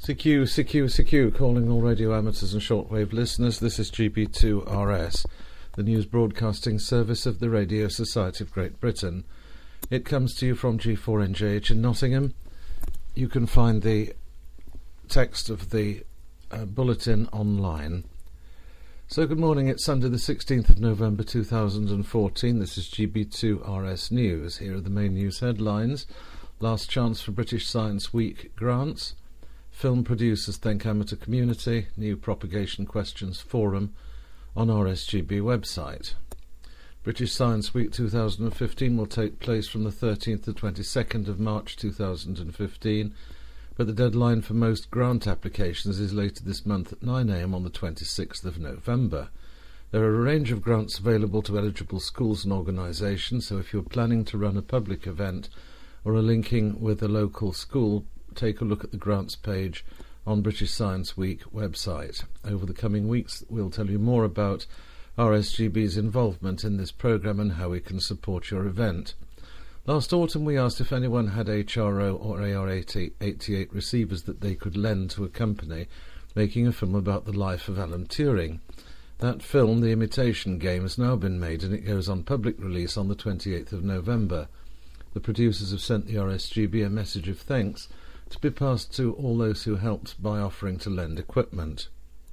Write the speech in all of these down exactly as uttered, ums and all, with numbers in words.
C Q, C Q, C Q, calling all radio amateurs and shortwave listeners. This is G B two R S, the news broadcasting service of the Radio Society of Great Britain. It comes to you from G four N J H in Nottingham. You can find the text of the uh, bulletin online. So good morning, it's Sunday the sixteenth of November two thousand fourteen. This is G B two R S News. Here are the main news headlines. Last chance for British Science Week grants. Film producers thank amateur community. New propagation questions forum on R S G B website. British Science Week two thousand fifteen will take place from the thirteenth to twenty-second of March two thousand fifteen, but the deadline for most grant applications is later this month at nine a m on the twenty-sixth of November. There are a range of grants available to eligible schools and organisations, so if you're planning to run a public event or are linking with a local school, take a look at the grants page on British Science Week website. Over the coming weeks, we'll tell you more about R S G B's involvement in this programme and how we can support your event. Last autumn, we asked if anyone had H R O or A R eighty-eight receivers that they could lend to a company making a film about the life of Alan Turing. That film, The Imitation Game, has now been made and it goes on public release on the twenty-eighth of November. The producers have sent the R S G B a message of thanks to be passed to all those who helped by offering to lend equipment.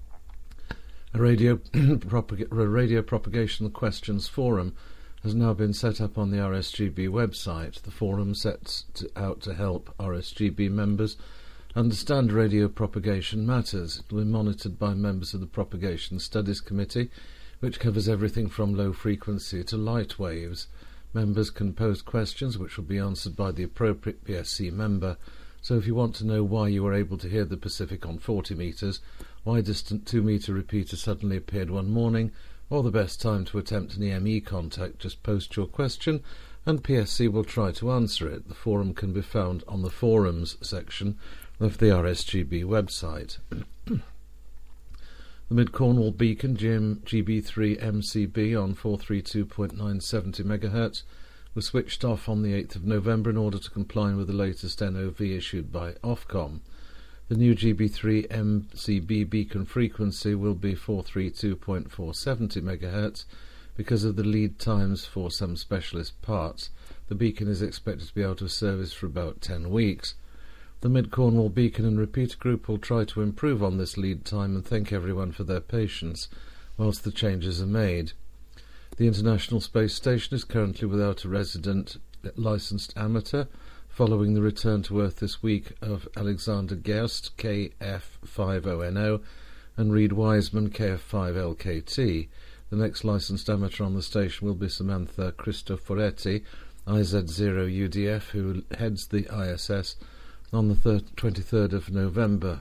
A radio, propag- a radio propagation questions forum has now been set up on the R S G B website. The forum sets to, out to help R S G B members understand radio propagation matters. It will be monitored by members of the Propagation Studies Committee, which covers everything from low frequency to light waves. Members can pose questions which will be answered by the appropriate P S C member. So if you want to know why you were able to hear the Pacific on forty metres, why distant two metre repeater suddenly appeared one morning, or the best time to attempt an E M E contact, just post your question and P S C will try to answer it. The forum can be found on the forums section of the R S G B website. The Mid Cornwall Beacon G B three M C B on four thirty-two point nine seven zero megahertz was switched off on the eighth of November in order to comply with the latest N O V issued by Ofcom. The new G B three M C B beacon frequency will be four thirty-two point four seven zero megahertz because of the lead times for some specialist parts. The beacon is expected to be out of service for about ten weeks. The Mid Cornwall Beacon and Repeater Group will try to improve on this lead time and thank everyone for their patience whilst the changes are made. The International Space Station is currently without a resident licensed amateur, following the return to Earth this week of Alexander Gerst, K F five O N O, and Reed Wiseman, K F five L K T. The next licensed amateur on the station will be Samantha Cristoforetti, I Z zero U D F, who heads the I S S on the twenty-third of November.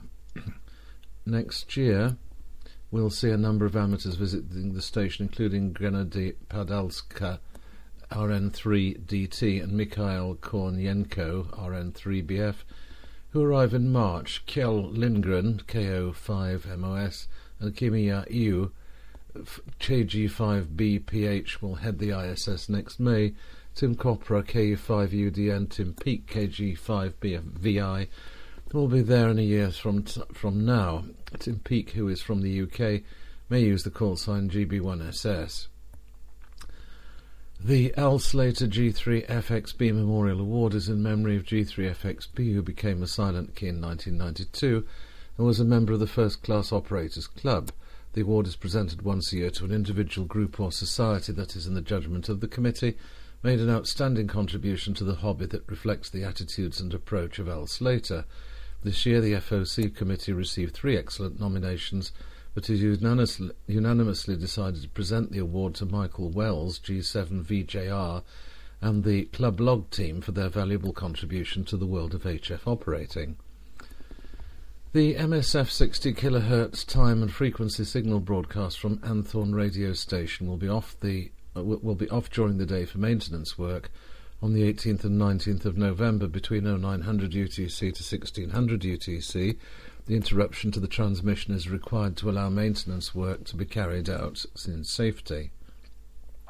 Next year, we'll see a number of amateurs visiting the station, including Gennady Padalska, R N three D T, and Mikhail Kornienko, R N three B F, who arrive in March. Kjell Lindgren, K O five M O S, and Kimiya Iu, K G five B P H, will head the I S S next May. Tim Copra, K U five U D N, Tim Peake, K G five B F V I, will be there in a year from t- from now. Tim Peake, who is from the U K, may use the call sign G B one S S. The Al Slater G three F X B Memorial Award is in memory of G three F X B, who became a silent key in nineteen ninety-two and was a member of the First Class Operators Club. The award is presented once a year to an individual, group or society that is, in the judgment of the committee, made an outstanding contribution to the hobby that reflects the attitudes and approach of Al Slater. This year the F O C committee received three excellent nominations, but has unanimously, unanimously decided to present the award to Michael Wells, G seven V J R, and the Club Log team for their valuable contribution to the world of H F operating. The M S F sixty kilohertz time and frequency signal broadcast from Anthorn radio station will be off the uh, will be off during the day for maintenance work on the eighteenth and nineteenth of November between oh nine hundred U T C to sixteen hundred U T C. The interruption to the transmission is required to allow maintenance work to be carried out in safety.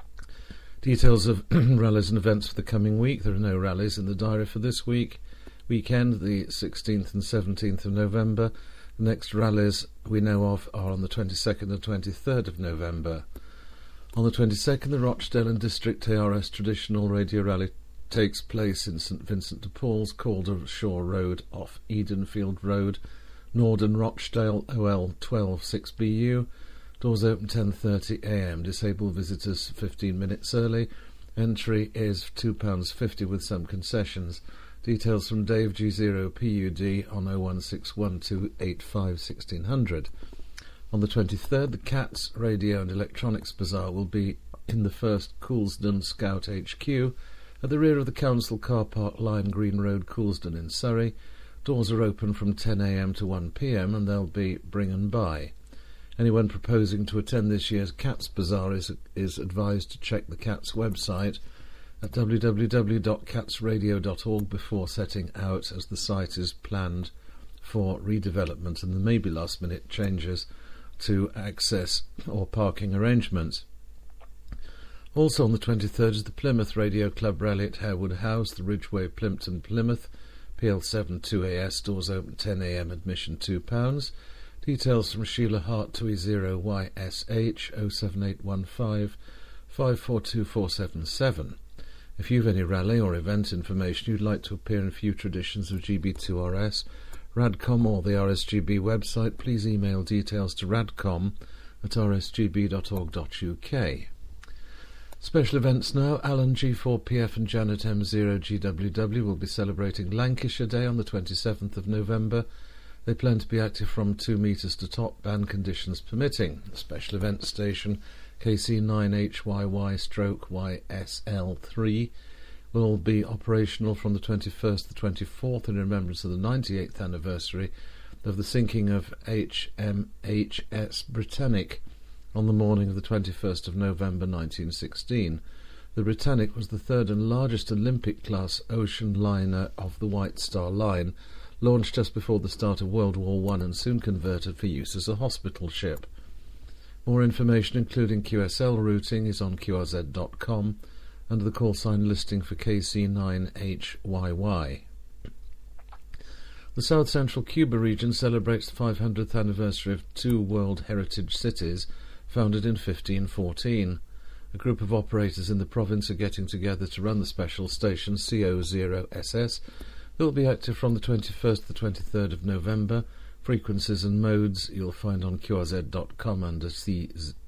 Details of rallies and events for the coming week. There are no rallies in the diary for this week. weekend, the sixteenth and seventeenth of November. The next rallies we know of are on the twenty-second and twenty-third of November. On the twenty-second, the Rochdale and District A R S Traditional Radio Rally takes place in St Vincent de Paul's, Caldershore Road off Edenfield Road, Norden, Rochdale, O L twelve six B U. Doors open ten thirty a m. Disabled visitors fifteen minutes early. Entry is two pounds fifty with some concessions. Details from Dave G zero P U D on oh one six one two eight five one six zero zero. On the twenty-third, the Cats Radio and Electronics Bazaar will be in the first Coulsdon Scout H Q at the rear of the Council Car Park, Lime Green Road, Coulsdon in Surrey. Doors are open from ten a m to one p m and they'll be bring and buy. Anyone proposing to attend this year's Cats Bazaar is, is advised to check the Cats website at w w w dot cats radio dot org before setting out, as the site is planned for redevelopment and there may be last minute changes to access or parking arrangements. Also on the twenty-third is the Plymouth Radio Club Rally at Harewood House, the Ridgeway, Plympton, Plymouth, P L seven two A S. Doors open ten a m, admission two pounds. Details from Sheila Hart, two E zero Y S H oh seven eight one five five four two four seven seven. If you've any rally or event information you'd like to appear in future editions of G B two R S, Radcom or the R S G B website, please email details to radcom at r s g b dot org dot u k. Special events now. Alan G four P F and Janet M zero G W W will be celebrating Lancashire Day on the twenty-seventh of November. They plan to be active from two metres to top, band conditions permitting. The special event station K C nine H Y Y Y S L three will be operational from the twenty-first to the twenty-fourth in remembrance of the ninety-eighth anniversary of the sinking of H M H S Britannic on the morning of the twenty-first of November nineteen sixteen. The Britannic was the third and largest Olympic-class ocean liner of the White Star Line, launched just before the start of World War One and soon converted for use as a hospital ship. More information, including Q S L routing, is on q r z dot com under the call sign listing for K C nine H Y Y. The South Central Cuba region celebrates the five hundredth anniversary of two World Heritage Cities founded in fifteen fourteen. A group of operators in the province are getting together to run the special station C O zero S S. It will be active from the twenty-first to the twenty-third of November. Frequencies and modes you'll find on q r z dot com under C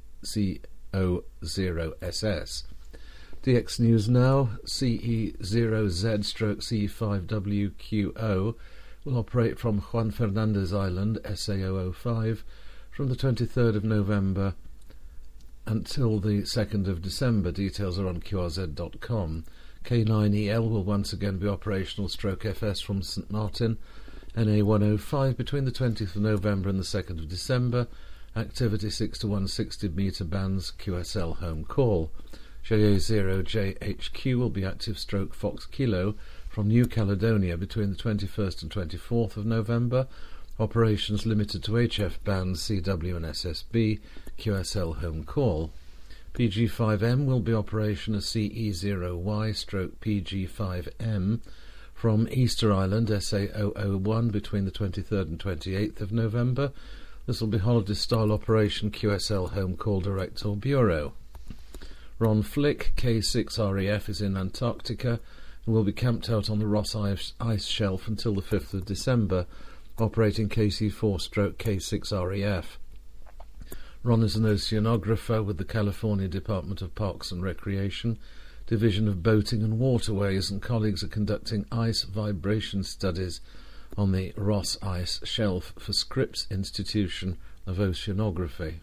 O zero S S. D X News Now, C E zero Z C five W Q O will operate from Juan Fernandez Island, S A zero zero five, from the twenty-third of November until the second of December. Details are on q r z dot com. K nine E L will once again be operational stroke F S from St Martin, N A one oh five between the twentieth of November and the second of December. Activity six to one hundred sixty metre bands, Q S L home call. J A zero J H Q will be active stroke Fox Kilo from New Caledonia between the twenty-first and twenty-fourth of November. Operations limited to H F bands, C W and S S B, Q S L home call. P G five M will be operational as C E zero Y stroke P G five M from Easter Island, S A zero zero one between the twenty-third and twenty-eighth of November. This will be holiday-style operation, Q S L home call direct or bureau. Ron Flick, K six R E F, is in Antarctica and will be camped out on the Ross ice, ice shelf until the fifth of December, operating K C four stroke K six R E F. Ron is an oceanographer with the California Department of Parks and Recreation, Division of Boating and Waterways, and colleagues are conducting ice vibration studies on the Ross Ice Shelf for Scripps Institution of Oceanography.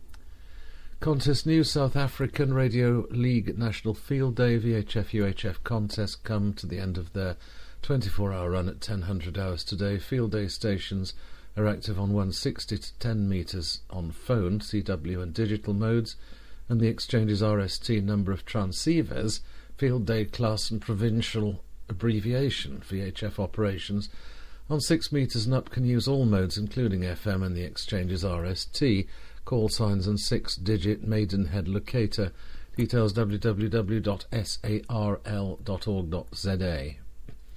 Contest news: South African Radio League National Field Day V H F U H F contests come to the end of their twenty-four hour run at ten hundred hours today. Field Day stations are active on one hundred sixty to ten metres on phone, C W and digital modes, and the exchange's R S T number of transceivers, Field Day class and provincial abbreviation. V H F operations on six metres and up can use all modes including F M and the exchange's R S T, call signs and six-digit Maidenhead locator. Details w w w dot s a r l dot org dot z a.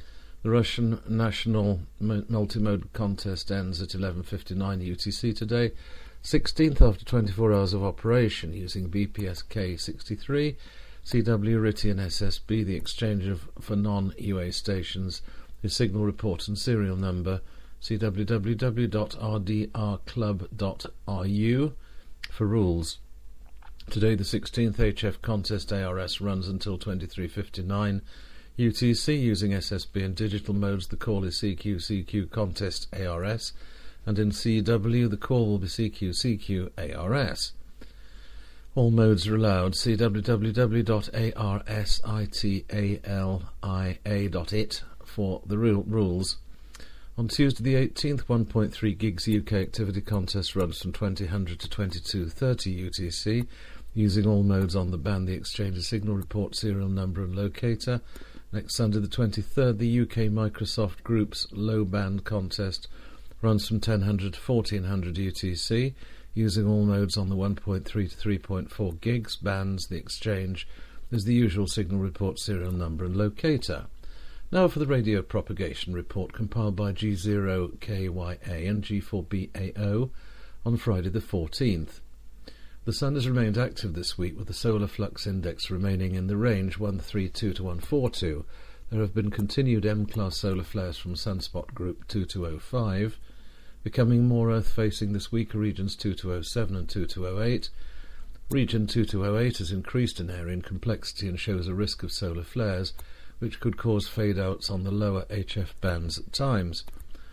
The Russian National Multimode Contest ends at eleven fifty-nine U T C today, sixteenth after twenty-four hours of operation using B P S K sixty-three, C W RTTY and S S B, the exchange of for non-U A stations, the signal report and serial number. See w w w dot r d r club dot r u for rules. Today the sixteenth H F Contest A R S runs until twenty-three fifty-nine U T C using S S B and digital modes. The call is C Q C Q Contest A R S, and in C W the call will be C Q C Q A R S. All modes are allowed. See w w w dot a r s i t a l i a dot i t for the real rules. On Tuesday the eighteenth, one point three gigs U K activity contest runs from twenty hundred to twenty-two thirty U T C, using all modes on the band, the exchange of signal report, serial number and locator. Next Sunday the twenty-third, the U K Microsoft Group's low band contest runs from ten hundred to fourteen hundred U T C, using all modes on the one point three to three point four gigs bands. The exchange is the usual signal report, serial number and locator. Now for the radio propagation report compiled by G zero K Y A and G four B A O on Friday the fourteenth. The Sun has remained active this week, with the solar flux index remaining in the range one thirty-two to one forty-two. There have been continued M-class solar flares from sunspot group two two oh five. Becoming more Earth-facing this week are regions two two oh seven and two two oh eight. Region two two oh eight has increased in area and complexity and shows a risk of solar flares, which could cause fade-outs on the lower H F bands at times.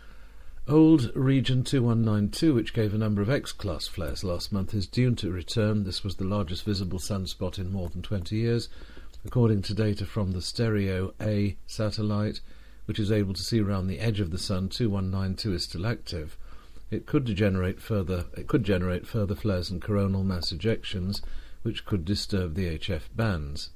Old Region two one nine two, which gave a number of X-class flares last month, is due to return. This was the largest visible sunspot in more than twenty years, according to data from the Stereo A satellite, which is able to see around the edge of the Sun. two one nine two is still active. It could degenerate further. It could generate further flares and coronal mass ejections, which could disturb the H F bands.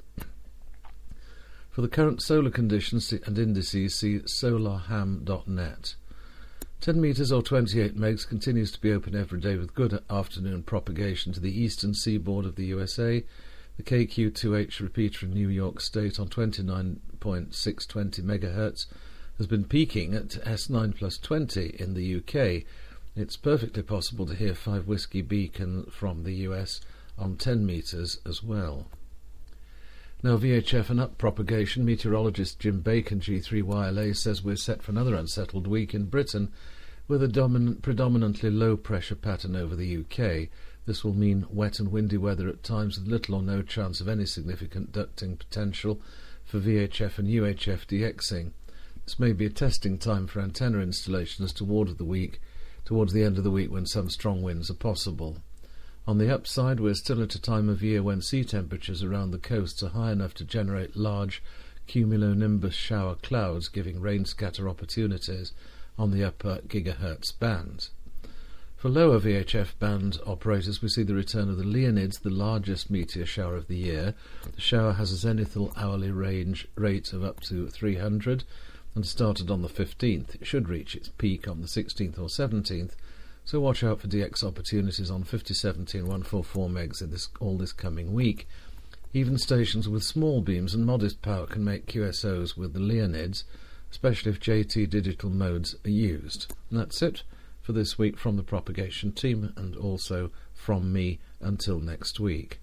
For the current solar conditions and indices, see solarham dot net. ten metres or twenty-eight megs continues to be open every day with good afternoon propagation to the eastern seaboard of the U S A. The K Q two H repeater in New York State on twenty-nine point six two zero megahertz has been peaking at S nine plus twenty in the U K. It's perfectly possible to hear five Whiskey Beacon from the U S on ten metres as well. Now V H F and up propagation. Meteorologist Jim Bacon, G three Y L A, says we're set for another unsettled week in Britain, with a dominant, predominantly low-pressure pattern over the U K. This will mean wet and windy weather at times, with little or no chance of any significant ducting potential for V H F and U H F DXing. This may be a testing time for antenna installations toward the week, towards the end of the week, when some strong winds are possible. On the upside, we're still at a time of year when sea temperatures around the coasts are high enough to generate large cumulonimbus shower clouds, giving rain scatter opportunities on the upper gigahertz band. For lower V H F band operators, we see the return of the Leonids, the largest meteor shower of the year. The shower has a zenithal hourly range rate of up to three hundred and started on the fifteenth. It should reach its peak on the sixteenth or seventeenth, so watch out for D X opportunities on fifty seventy and one forty-four megs in this, all this coming week. Even stations with small beams and modest power can make Q S Os with the Leonids, especially if J T digital modes are used. And that's it for this week from the propagation team, and also from me until next week.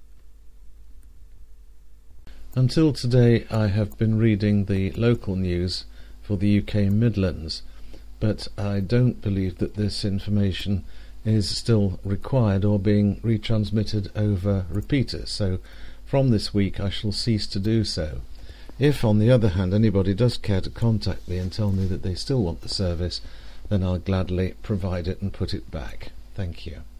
Until today, I have been reading the local news for the U K Midlands, but I don't believe that this information is still required or being retransmitted over repeaters, so from this week I shall cease to do so. If, on the other hand, anybody does care to contact me and tell me that they still want the service, then I'll gladly provide it and put it back. Thank you.